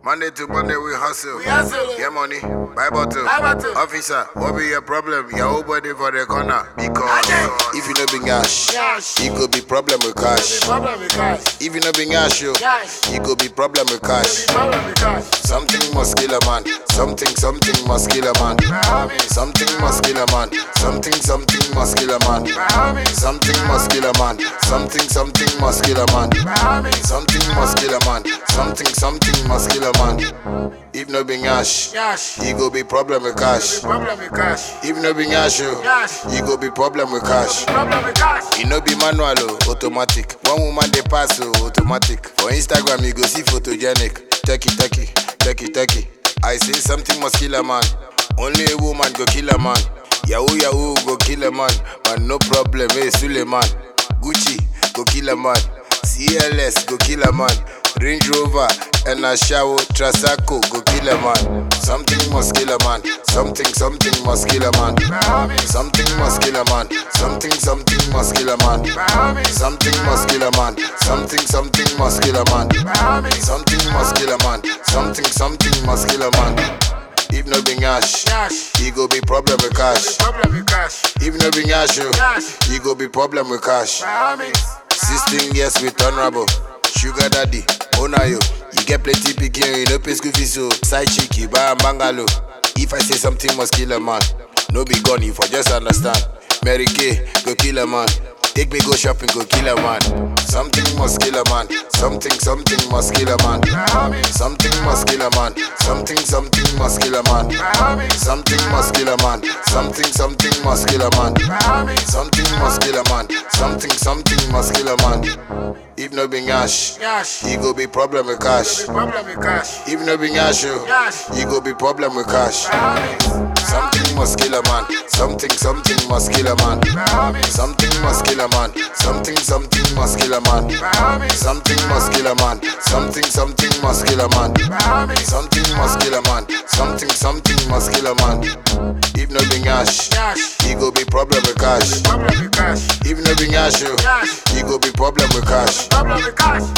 Monday to Monday we hustle. Get money, buy bottle. Officer, what be your problem? Your whole body for the corner. Because if you no be cash, it could be problem with cash. If you no be cash, it could be problem with cash. Something must kill a man. Something must kill a man. Something must kill a man. Something must kill a man. Something must kill a man. Something must kill a man. Something must kill a man. Something must kill a man. If no be cash, he go be problem with cash. If no be cash, he go be problem with cash. He no be manual, automatic. One woman they pass, automatic. For Instagram you go see photogenic. Techie. I say something must kill a man. Only a woman go kill a man. Yahoo go kill a man. Man no problem, hey Suleiman. Gucci go kill a man. CLS go kill a man. Range Rover and a shower Trasaco go kill a man. Something must kill a man. Something must kill a man. Something must kill a man. Something must kill a man. Something must kill a man. Something must kill a man. Something must kill a man. Something must kill a man. If no be cash, he go be problem with cash. If no be cash, he go be problem with cash. 16 years with honorable sugar daddy, owner you. You get plenty picking, you no pay school fees, so side chick, you buy a bungalow. If I say something must kill a man, no be gun, if I just understand. Mary Kay, go kill a man. Take me go shopping, go kill a man. Something must kill a man. Something must kill a man. Something must kill a man. Something must kill a man. Something must kill a man. Something must kill a man. Something must kill a man. Something must kill a man. If no be cash, he go be problem with cash. If no be cash, he go be problem with cash. Something must kill a man. Something must kill a man. Something must kill a man. Something must kill a man. Something must kill a man. Something must kill a man. Something must kill a man. Something must kill a man. If no be cash, he go be problem with cash. If no be cash, he go be problem with cash.